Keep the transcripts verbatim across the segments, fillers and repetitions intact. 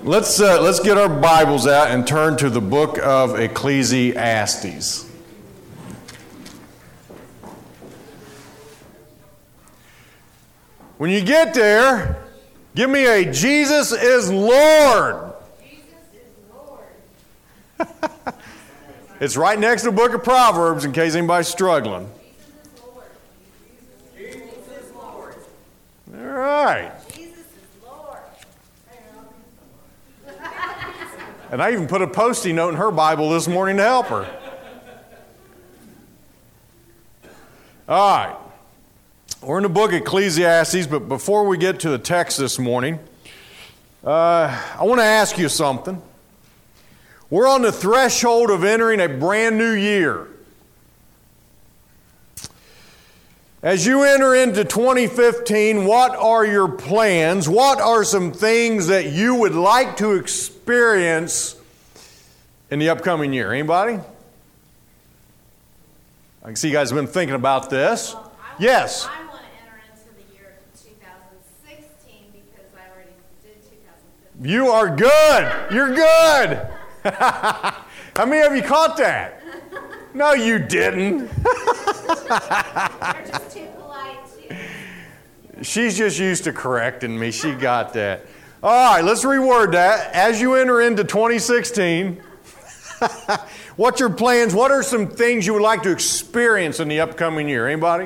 Let's uh, let's get our Bibles out and turn to the book of Ecclesiastes. When you get there, give me a Jesus is Lord. Jesus is Lord. It's right next to the book of Proverbs in case anybody's struggling. Jesus is Lord. Jesus is Lord. All right. Jesus is Lord. And I even put a Post-it note in her Bible this morning to help her. All right. We're in the book of Ecclesiastes, but before we get to the text this morning, uh, I want to ask you something. We're on the threshold of entering a brand new year. As you enter into twenty fifteen, what are your plans? What are some things that you would like to experience in the upcoming year? Anybody? I can see you guys have been thinking about this. Well, I want, Yes. I want to enter into the year two thousand sixteen because I already did two thousand fifteen. You are good. You're good. How many of you caught that? No, you didn't. They're just too polite. Too. She's just used to correcting me. She got that. All right, let's reword that. As you enter into twenty sixteen, what's your plans? What are some things you would like to experience in the upcoming year? Anybody?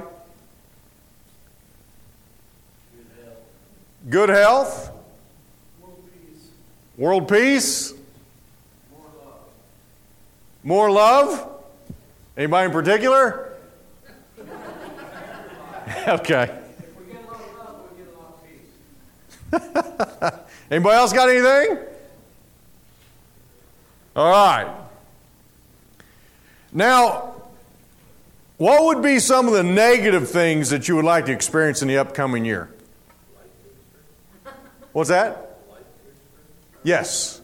Good health. Good health? World peace. World peace? More love. More love? Anybody in particular? Okay. If we get a lot of love, we get a lot of peace. Anybody else got anything? All right. Now, what would be some of the negative things that you would like to experience in the upcoming year? What's that? Yes.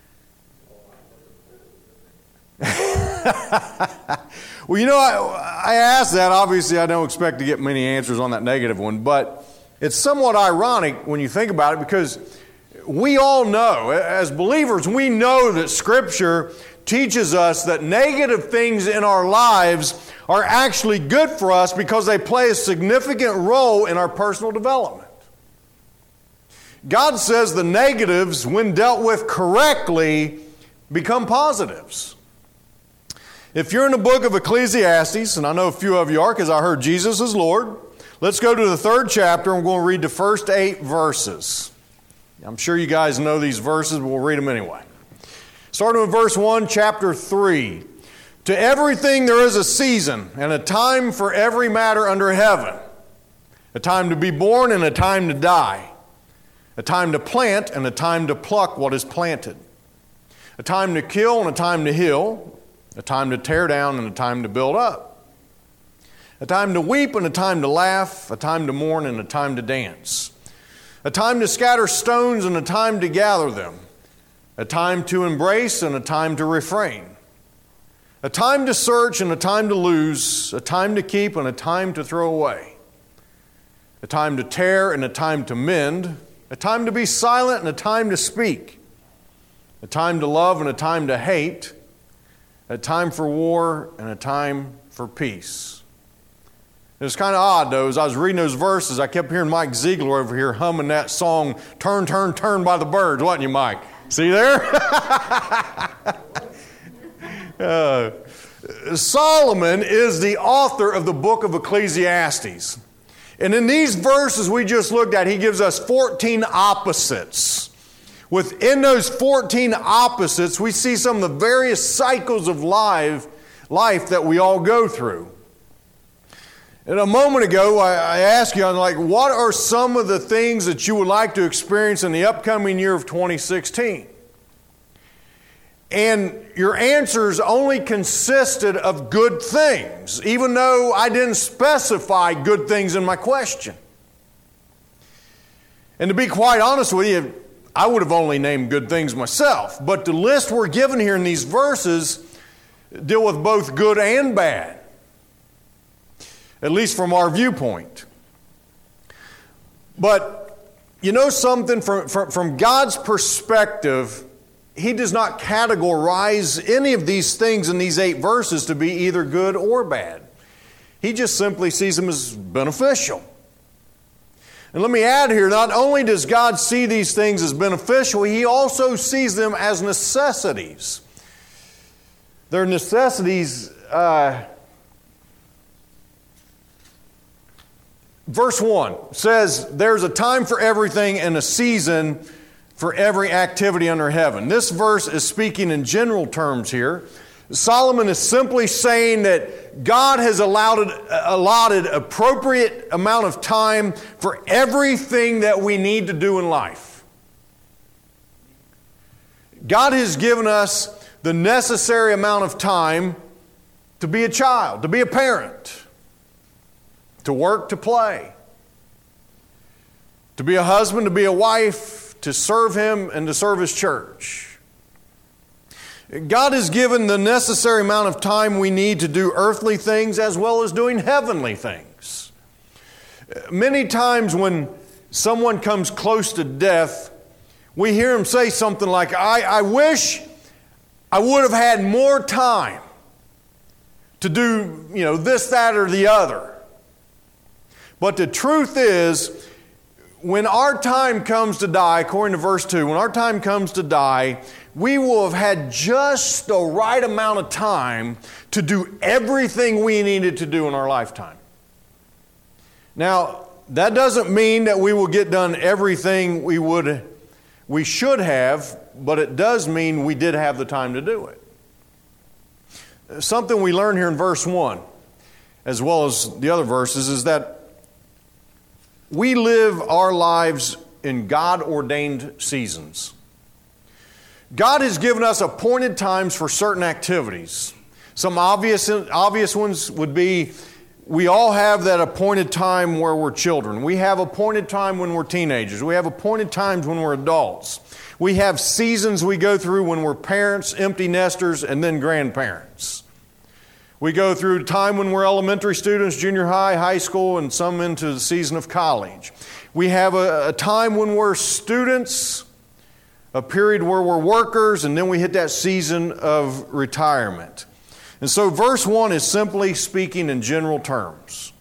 Well, you know, I, I asked that. Obviously, I don't expect to get many answers on that negative one, but it's somewhat ironic when you think about it because we all know, as believers, we know that Scripture teaches us that negative things in our lives are actually good for us because they play a significant role in our personal development. God says the negatives, when dealt with correctly, become positives. If you're in the book of Ecclesiastes, and I know a few of you are because I heard Jesus is Lord, let's go to the third chapter and we're going to read the first eight verses. I'm sure you guys know these verses, but we'll read them anyway. Starting with verse one, chapter three. To everything there is a season and a time for every matter under heaven. A time to be born and a time to die. A time to plant and a time to pluck what is planted. A time to kill and a time to heal. A time to tear down and a time to build up. A time to weep and a time to laugh. A time to mourn and a time to dance. A time to scatter stones and a time to gather them. A time to embrace and a time to refrain. A time to search and a time to lose. A time to keep and a time to throw away. A time to tear and a time to mend. A time to be silent and a time to speak. A time to love and a time to hate. A time for war and a time for peace. It was kind of odd, though, as I was reading those verses, I kept hearing Mike Ziegler over here humming that song, Turn, Turn, Turn by the Birds, wasn't you, Mike? See there? uh, Solomon is the author of the book of Ecclesiastes. And in these verses we just looked at, he gives us fourteen opposites. Within those fourteen opposites, we see some of the various cycles of life, life that we all go through. And a moment ago, I, I asked you, I'm like, what are some of the things that you would like to experience in the upcoming year of twenty sixteen? And your answers only consisted of good things, even though I didn't specify good things in my question. And to be quite honest with you, I would have only named good things myself. But the list we're given here in these verses deal with both good and bad, at least from our viewpoint. But You know something, from, from, from God's perspective, He does not categorize any of these things in these eight verses to be either good or bad. He just simply sees them as beneficial. And let me add here, not only does God see these things as beneficial, He also sees them as necessities. They're necessities. Uh, verse one says, there's a time for everything and a season for every activity under heaven. This verse is speaking in general terms here. Solomon is simply saying that God has allowed, allotted appropriate amount of time for everything that we need to do in life. God has given us the necessary amount of time to be a child, to be a parent, to work, to play, to be a husband, to be a wife, to serve Him and to serve His church. God has given the necessary amount of time we need to do earthly things as well as doing heavenly things. Many times when someone comes close to death, we hear them say something like, I, I wish I would have had more time to do, you know, this, that, or the other. But the truth is, when our time comes to die, according to verse two, when our time comes to die, we will have had just the right amount of time to do everything we needed to do in our lifetime. Now, that doesn't mean that we will get done everything we would, we should have, but it does mean we did have the time to do it. Something we learn here in verse one, as well as the other verses, is that we live our lives in God-ordained seasons. God has given us appointed times for certain activities. Some obvious, obvious ones would be, we all have that appointed time where we're children. We have appointed time when we're teenagers. We have appointed times when we're adults. We have seasons we go through when we're parents, empty nesters, and then grandparents. We go through time when we're elementary students, junior high, high school, and some into the season of college. We have a, a time when we're students, a period where we're workers, and then we hit that season of retirement. And so verse one is simply speaking in general terms.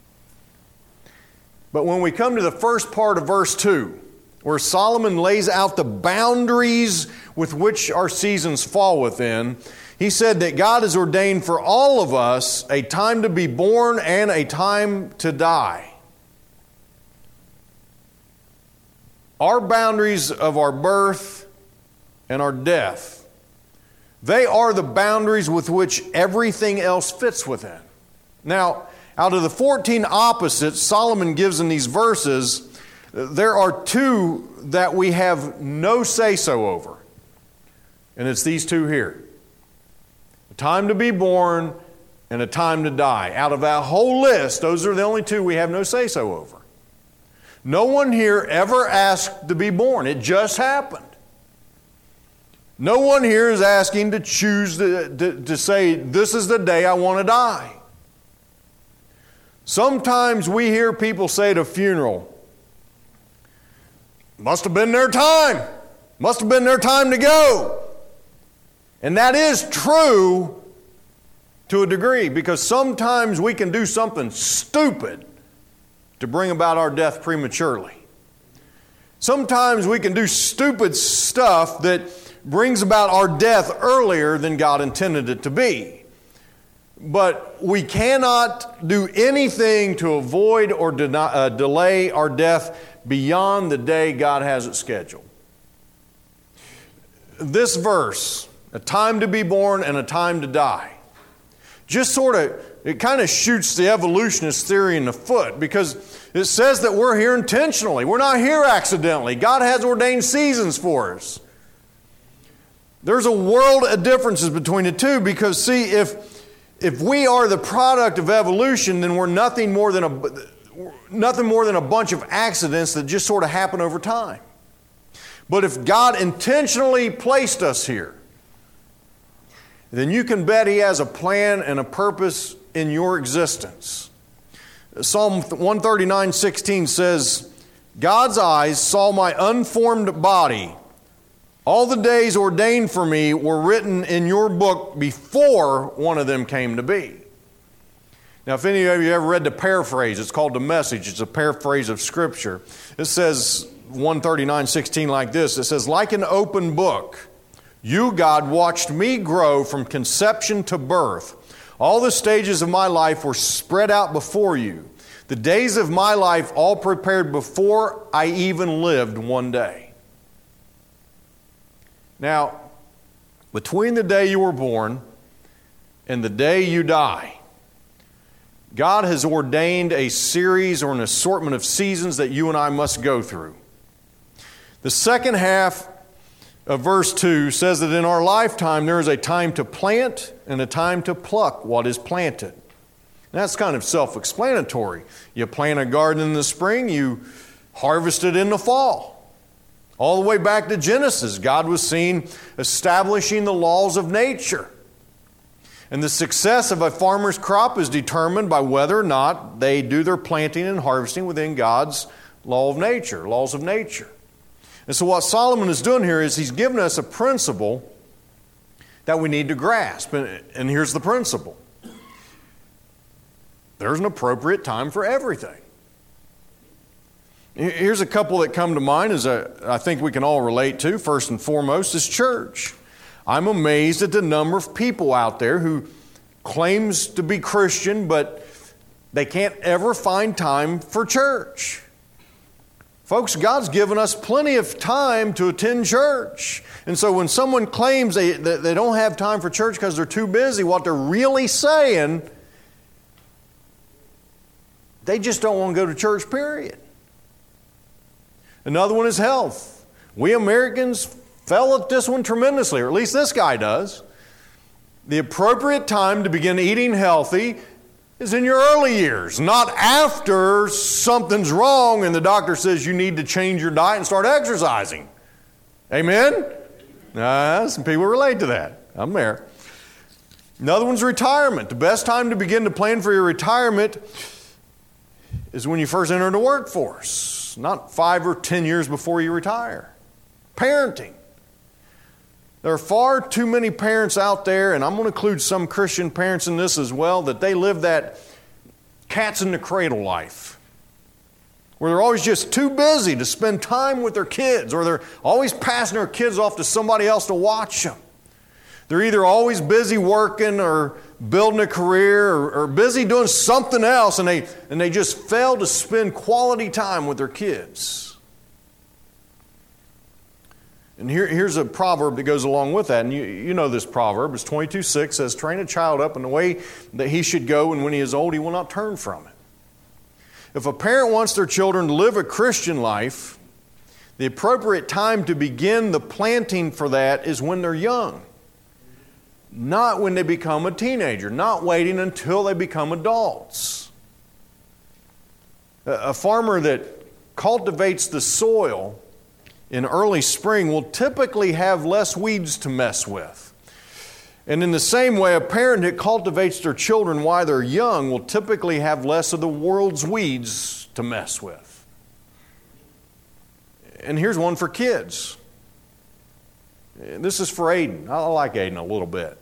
But when we come to the first part of verse two, where Solomon lays out the boundaries with which our seasons fall within, he said that God has ordained for all of us a time to be born and a time to die. Our boundaries of our birth and our death, they are the boundaries with which everything else fits within. Now, out of the fourteen opposites Solomon gives in these verses, there are two that we have no say-so over. And it's these two here. A time to be born and a time to die. Out of that whole list, those are the only two we have no say-so over. No one here ever asked to be born. It just happened. No one here is asking to choose to, to, to say, this is the day I want to die. Sometimes we hear people say at a funeral, must have been their time. Must have been their time to go. And that is true to a degree, because sometimes we can do something stupid to bring about our death prematurely. Sometimes we can do stupid stuff that brings about our death earlier than God intended it to be. But we cannot do anything to avoid or deny, uh, delay our death beyond the day God has it scheduled. This verse, a time to be born and a time to die, just sort of, it kind of shoots the evolutionist theory in the foot, because it says that we're here intentionally. We're not here accidentally. God has ordained seasons for us. There's a world of differences between the two, because see, if if we are the product of evolution, then we're nothing more than a nothing more than a bunch of accidents that just sort of happen over time. But if God intentionally placed us here, then you can bet He has a plan and a purpose in your existence. Psalm one thirty-nine sixteen says, God's eyes saw my unformed body. All the days ordained for me were written in your book before one of them came to be. Now, if any of you ever read the paraphrase, it's called The Message. It's a paraphrase of Scripture. It says, one thirty-nine sixteen like this. It says, like an open book, you, God, watched me grow from conception to birth. All the stages of my life were spread out before you. The days of my life all prepared before I even lived one day. Now, between the day you were born and the day you die, God has ordained a series or an assortment of seasons that you and I must go through. The second half of verse two says that in our lifetime there is a time to plant and a time to pluck what is planted. That's kind of self-explanatory. You plant a garden in the spring, you harvest it in the fall. All the way back to Genesis, God was seen establishing the laws of nature. And the success of a farmer's crop is determined by whether or not they do their planting and harvesting within God's law of nature, laws of nature. And so what Solomon is doing here is he's given us a principle that we need to grasp. And, and here's the principle. There's an appropriate time for everything. Here's a couple that come to mind as a, I think we can all relate to. First and foremost is church. I'm amazed at the number of people out there who claims to be Christian, but they can't ever find time for church. Folks, God's given us plenty of time to attend church. And so when someone claims they, that they don't have time for church because they're too busy, what they're really saying, they just don't want to go to church, period. Another one is health. We Americans fell at this one tremendously, or at least this guy does. The appropriate time to begin eating healthy is in your early years, not after something's wrong and the doctor says you need to change your diet and start exercising. Amen? Uh, some people relate to that. I'm there. Another one's retirement. The best time to begin to plan for your retirement is when you first enter the workforce, not five or ten years before you retire. Parenting. There are far too many parents out there, and I'm going to include some Christian parents in this as well, that they live that cats in the cradle life, where they're always just too busy to spend time with their kids, or they're always passing their kids off to somebody else to watch them. They're either always busy working or building a career or, or busy doing something else, and they, and they just fail to spend quality time with their kids. And here, here's a proverb that goes along with that. And you, you know this proverb. It's twenty-two six says, train a child up in the way that he should go, and when he is old, he will not turn from it. If a parent wants their children to live a Christian life, the appropriate time to begin the planting for that is when they're young. Not when they become a teenager. Not waiting until they become adults. A farmer that cultivates the soil in early spring will typically have less weeds to mess with. And in the same way, a parent that cultivates their children while they're young will typically have less of the world's weeds to mess with. And here's one for kids. This is for Aiden. I like Aiden a little bit.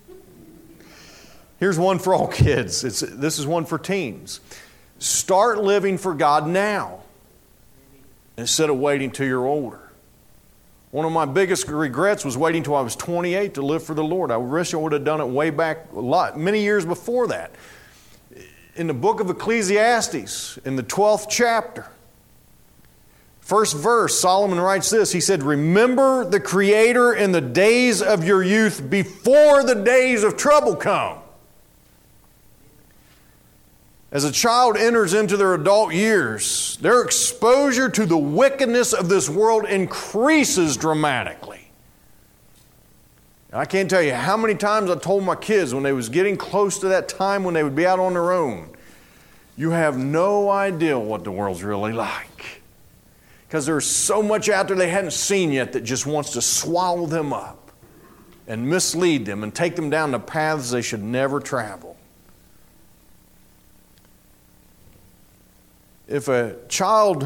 Here's one for all kids. It's, this is one for teens. Start living for God now, instead of waiting till you're older. One of my biggest regrets was waiting till I was twenty-eight to live for the Lord. I wish I would have done it way back a lot, many years before that. In the book of Ecclesiastes, in the twelfth chapter, first verse, Solomon writes this. He said, remember the Creator in the days of your youth before the days of trouble come. As a child enters into their adult years, their exposure to the wickedness of this world increases dramatically. And I can't tell you how many times I told my kids when they was getting close to that time when they would be out on their own, you have no idea what the world's really like. Because there's so much out there they hadn't seen yet that just wants to swallow them up and mislead them and take them down the paths they should never travel. If a child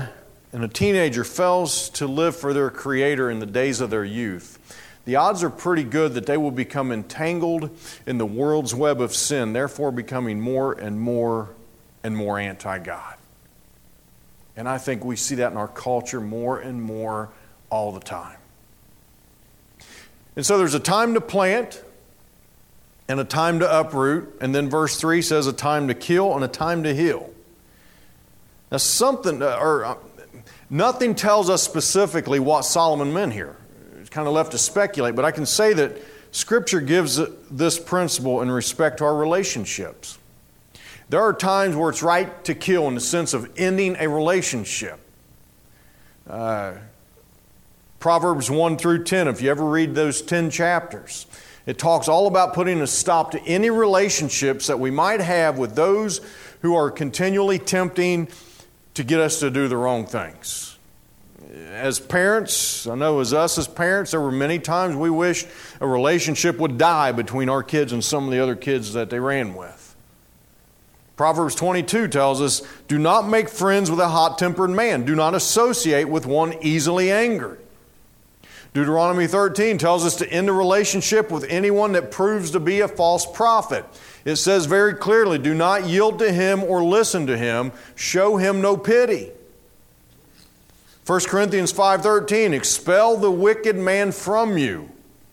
and a teenager fails to live for their Creator in the days of their youth, the odds are pretty good that they will become entangled in the world's web of sin, therefore becoming more and more and more anti-God. And I think we see that in our culture more and more all the time. And so there's a time to plant and a time to uproot. And then verse three says a time to kill and a time to heal. Now something, or nothing tells us specifically what Solomon meant here. It's kind of left to speculate, but I can say that Scripture gives this principle in respect to our relationships. There are times where it's right to kill in the sense of ending a relationship. Uh, Proverbs one through ten, if you ever read those ten chapters, it talks all about putting a stop to any relationships that we might have with those who are continually tempting to get us to do the wrong things. As parents, I know as us as parents, there were many times we wished a relationship would die between our kids and some of the other kids that they ran with. Proverbs twenty-two tells us, do not make friends with a hot-tempered man. Do not associate with one easily angered. Deuteronomy thirteen tells us to end a relationship with anyone that proves to be a false prophet. It says very clearly, do not yield to him or listen to him. Show him no pity. First Corinthians five thirteen, expel the wicked man from you.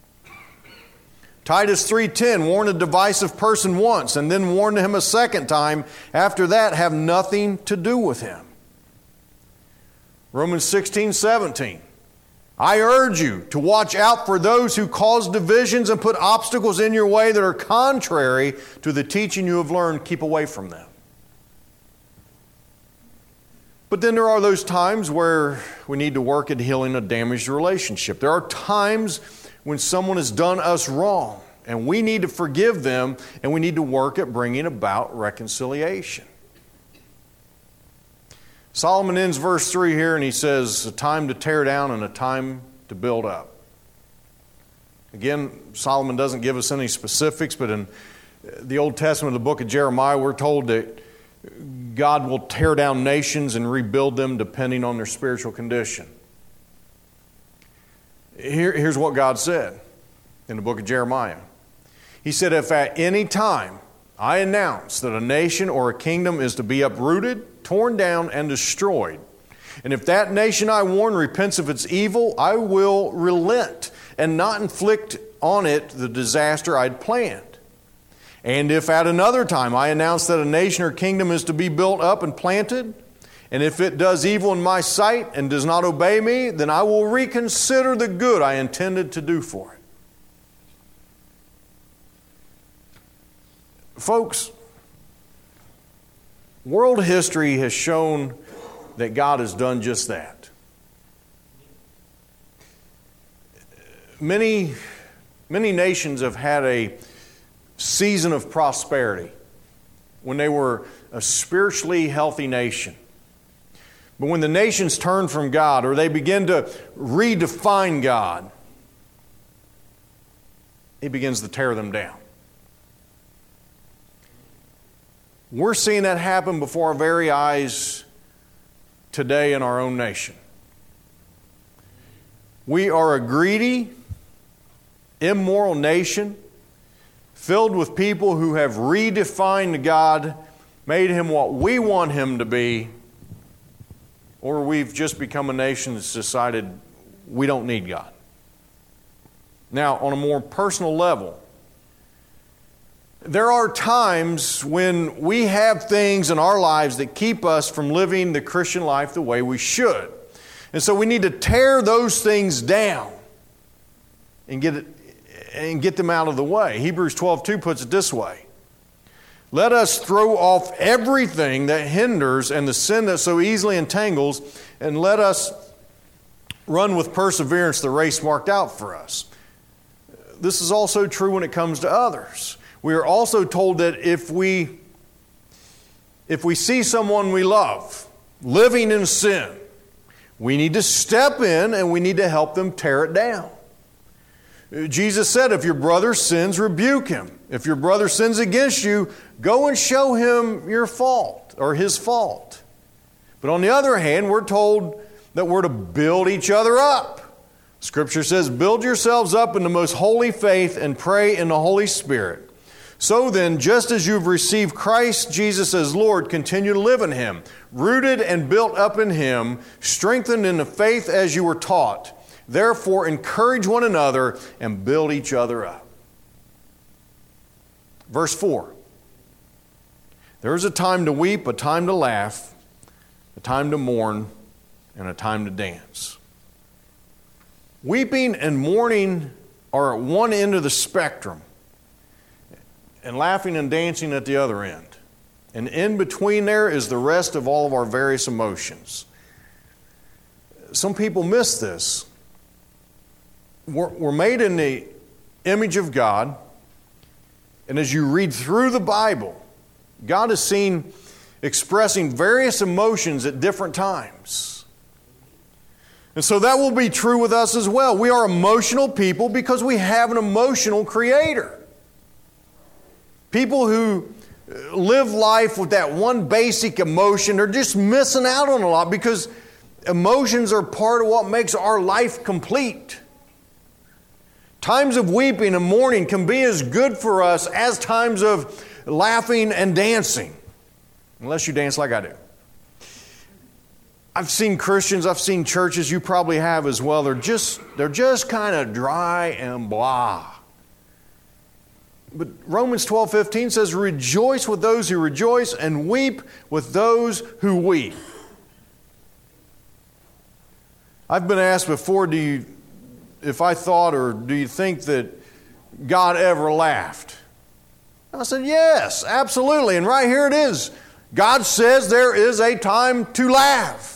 Titus three ten, warn a divisive person once and then warn him a second time. After that, have nothing to do with him. Romans sixteen seventeen, I urge you to watch out for those who cause divisions and put obstacles in your way that are contrary to the teaching you have learned. Keep away from them. But then there are those times where we need to work at healing a damaged relationship. There are times when someone has done us wrong, and we need to forgive them, and we need to work at bringing about reconciliation. Solomon ends verse three here, and he says, a time to tear down and a time to build up. Again, Solomon doesn't give us any specifics, but in the Old Testament, the book of Jeremiah, we're told that God will tear down nations and rebuild them depending on their spiritual condition. Here, here's what God said in the book of Jeremiah. He said, if at any time I announce that a nation or a kingdom is to be uprooted, torn down, and destroyed, and if that nation I warn repents of its evil, I will relent and not inflict on it the disaster I'd planned. And if at another time I announce that a nation or kingdom is to be built up and planted, and if it does evil in my sight and does not obey me, then I will reconsider the good I intended to do for it. Folks, world history has shown that God has done just that. Many, many nations have had a season of prosperity when they were a spiritually healthy nation. But when the nations turn from God, or they begin to redefine God, He begins to tear them down. We're seeing that happen before our very eyes today in our own nation. We are a greedy, immoral nation filled with people who have redefined God, made Him what we want Him to be, or we've just become a nation that's decided we don't need God. Now, on a more personal level, there are times when we have things in our lives that keep us from living the Christian life the way we should. And so we need to tear those things down and get it, and get them out of the way. Hebrews twelve two puts it this way. Let us throw off everything that hinders and the sin that so easily entangles, and let us run with perseverance the race marked out for us. This is also true when it comes to others. We are also told that if we, if we see someone we love living in sin, we need to step in and we need to help them tear it down. Jesus said, if your brother sins, rebuke him. If your brother sins against you, go and show him your fault or his fault. But on the other hand, we're told that we're to build each other up. Scripture says, build yourselves up in the most holy faith and pray in the Holy Spirit. So then, just as you've received Christ Jesus as Lord, continue to live in Him, rooted and built up in Him, strengthened in the faith as you were taught. Therefore, encourage one another and build each other up. Verse four. There is a time to weep, a time to laugh, a time to mourn, and a time to dance. Weeping and mourning are at one end of the spectrum, and laughing and dancing at the other end. And in between there is the rest of all of our various emotions. Some people miss this. We're, we're made in the image of God, and as you read through the Bible, God is seen expressing various emotions at different times. And so that will be true with us as well. We are emotional people because we have an emotional Creator. People who live life with that one basic emotion are just missing out on a lot, because emotions are part of what makes our life complete. Times of weeping and mourning can be as good for us as times of laughing and dancing, unless you dance like I do. I've seen Christians, I've seen churches, you probably have as well, they're just, they're just kind of dry and blah. But Romans twelve fifteen says, rejoice with those who rejoice and weep with those who weep. I've been asked before, do you, if I thought or do you think that God ever laughed? I said, yes, absolutely. And right here it is. God says there is a time to laugh.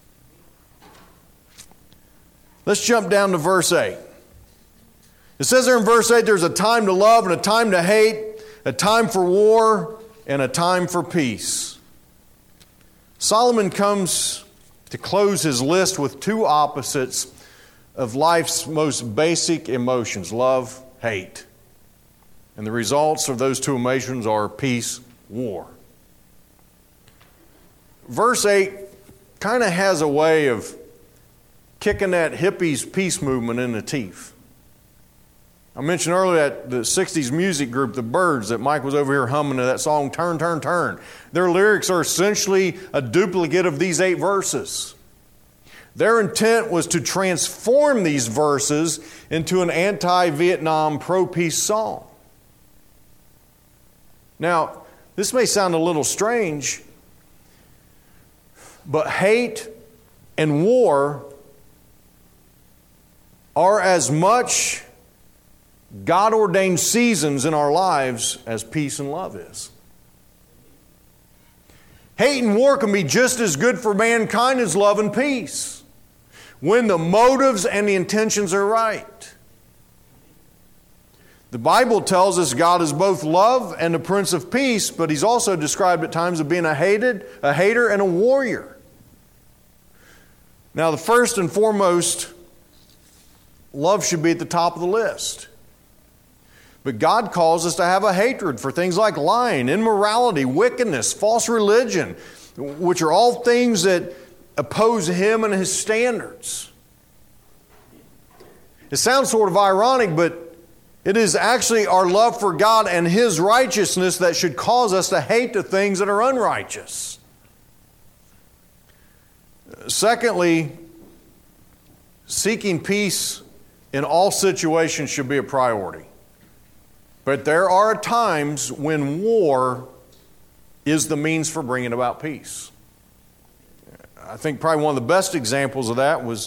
Let's jump down to verse eight. It says there in verse eight, there's a time to love and a time to hate, a time for war and a time for peace. Solomon comes to close his list with two opposites of life's most basic emotions, love, hate. And the results of those two emotions are peace, war. Verse eight kind of has a way of kicking that hippies peace movement in the teeth. I mentioned earlier that the sixties music group, the Byrds, that Mike was over here humming to that song, Turn, Turn, Turn. Their lyrics are essentially a duplicate of these eight verses. Their intent was to transform these verses into an anti-Vietnam pro-peace song. Now, this may sound a little strange, but hate and war are as much God-ordained seasons in our lives as peace and love is. Hate and war can be just as good for mankind as love and peace, when the motives and the intentions are right. The Bible tells us God is both love and the Prince of Peace, but He's also described at times as being a hated, a hater and a warrior. Now, the first and foremost, love should be at the top of the list. But God calls us to have a hatred for things like lying, immorality, wickedness, false religion, which are all things that oppose Him and His standards. It sounds sort of ironic, but it is actually our love for God and His righteousness that should cause us to hate the things that are unrighteous. Secondly, seeking peace in all situations should be a priority. But there are times when war is the means for bringing about peace. I think probably one of the best examples of that was,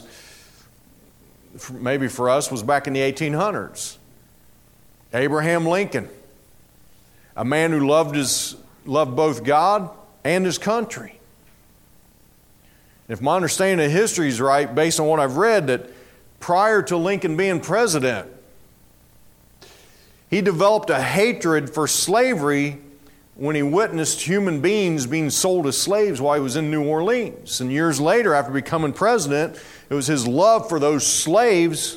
maybe for us, was back in the eighteen hundreds. Abraham Lincoln, a man who loved his loved both God and his country. If my understanding of history is right, based on what I've read, that prior to Lincoln being president, he developed a hatred for slavery when he witnessed human beings being sold as slaves while he was in New Orleans. And years later, after becoming president, it was his love for those slaves,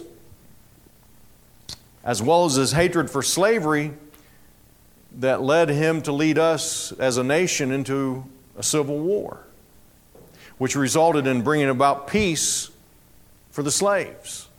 as well as his hatred for slavery, that led him to lead us as a nation into a civil war. which resulted in bringing about peace for the slaves.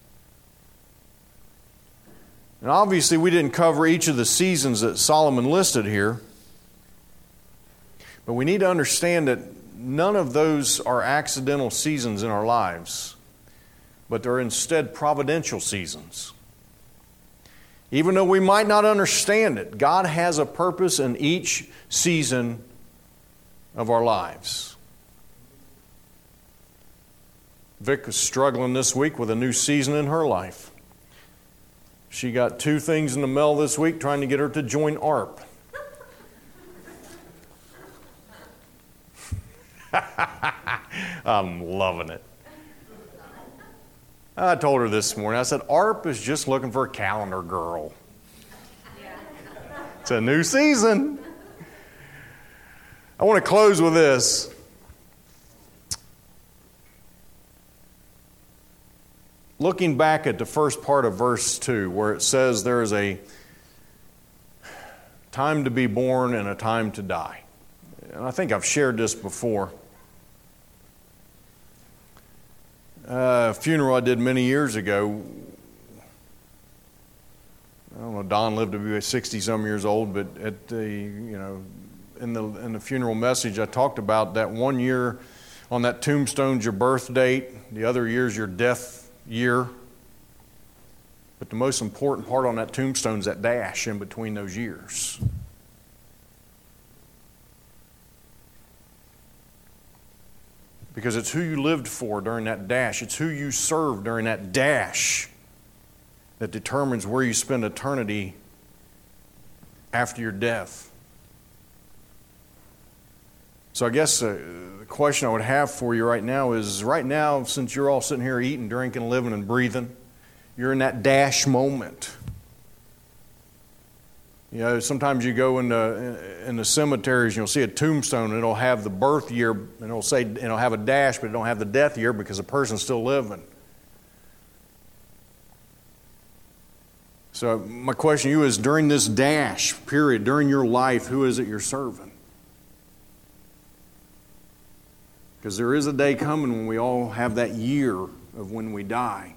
And obviously we didn't cover each of the seasons that Solomon listed here, but we need to understand that none of those are accidental seasons in our lives, but they're instead providential seasons. Even though we might not understand it, God has a purpose in each season of our lives. Vic was struggling this week with a new season in her life. She got two things in the mail this week trying to get her to join A R P. I'm loving it. I told her this morning, I said, A R P is just looking for a calendar girl. It's a new season. I want to close with this. Looking back at the first part of verse two, where it says there is a time to be born and a time to die. And I think I've shared this before. Uh, a funeral I did many years ago. I don't know, Don lived to be sixty-some years old, but at the, you know, in the in the funeral message, I talked about that one year on that tombstone's your birth date, the other year's your death year. But the most important part on that tombstone is that dash in between those years. Because it's who you lived for during that dash. It's who you served during that dash that determines where you spend eternity after your death. So I guess uh, the question I would have for you right now is, right now, since you're all sitting here eating, drinking, living, and breathing, you're in that dash moment. You know, sometimes you go in the, in the cemeteries and you'll see a tombstone and it'll have the birth year and it'll say, and it'll have a dash, but it don't have the death year because the person's still living. So my question to you is, during this dash period, during your life, who is it you're serving? Because there is a day coming when we all have that year of when we die.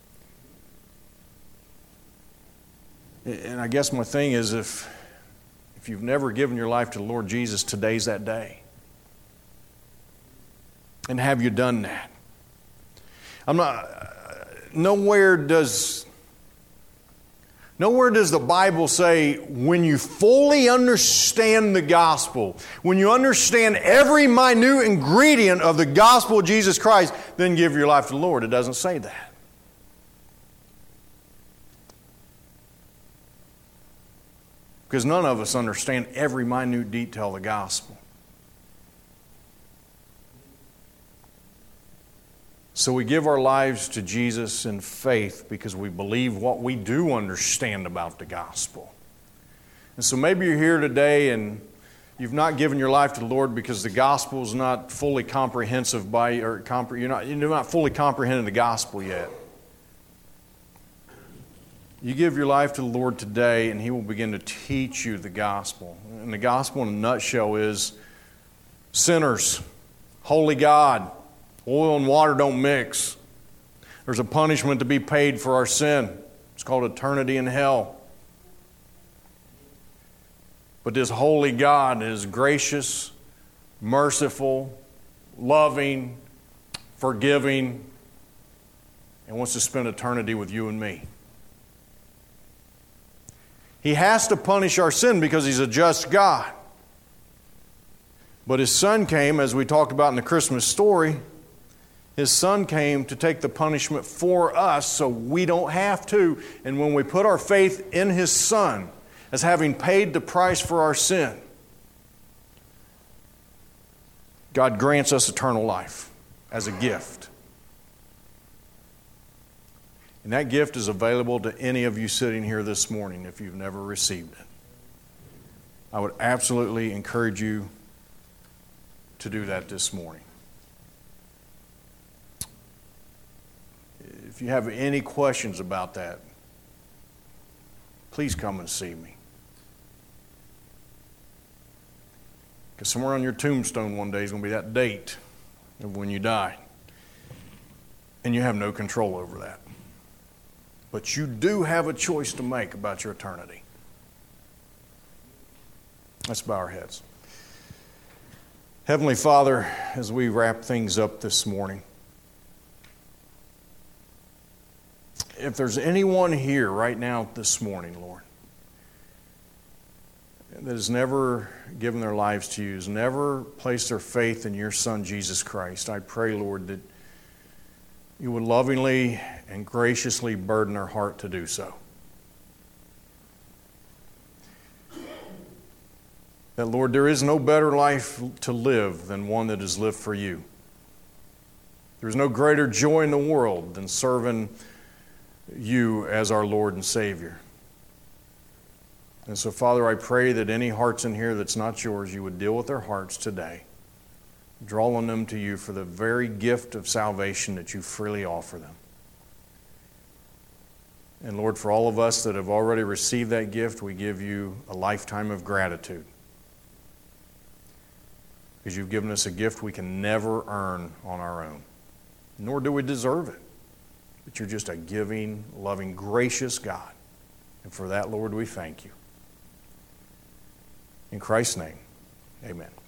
And I guess my thing is, if, if you've never given your life to the Lord Jesus, today's that day. And have you done that? I'm not, nowhere does, nowhere does the Bible say when you fully understand the gospel, when you understand every minute ingredient of the gospel of Jesus Christ, then give your life to the Lord. It doesn't say that. Because none of us understand every minute detail of the gospel. So we give our lives to Jesus in faith because we believe what we do understand about the gospel. And so maybe you're here today and you've not given your life to the Lord because the gospel is not fully comprehensive by, or compre- you're not, you're not fully comprehending the gospel yet. You give your life to the Lord today and He will begin to teach you the gospel. And the gospel in a nutshell is sinners, holy God, oil and water don't mix. There's a punishment to be paid for our sin. It's called eternity in hell. But this holy God is gracious, merciful, loving, forgiving, and wants to spend eternity with you and me. He has to punish our sin because He's a just God. But His Son came, as we talked about in the Christmas story, His Son came to take the punishment for us so we don't have to. And when we put our faith in His Son as having paid the price for our sin, God grants us eternal life as a gift. And that gift is available to any of you sitting here this morning if you've never received it. I would absolutely encourage you to do that this morning. If you have any questions about that, please come and see me. Because somewhere on your tombstone one day is going to be that date of when you die. And you have no control over that. But you do have a choice to make about your eternity. Let's bow our heads. Heavenly Father, as we wrap things up this morning, if there's anyone here right now this morning, Lord, that has never given their lives to you, has never placed their faith in your Son, Jesus Christ, I pray, Lord, that you would lovingly and graciously burden their heart to do so. That, Lord, there is no better life to live than one that is lived for you. There's no greater joy in the world than serving you as our Lord and Savior. And so, Father, I pray that any hearts in here that's not yours, you would deal with their hearts today, drawing them to you for the very gift of salvation that you freely offer them. And Lord, for all of us that have already received that gift, we give you a lifetime of gratitude. Because you've given us a gift we can never earn on our own, nor do we deserve it. But you're just a giving, loving, gracious God. And for that, Lord, we thank you. In Christ's name, amen.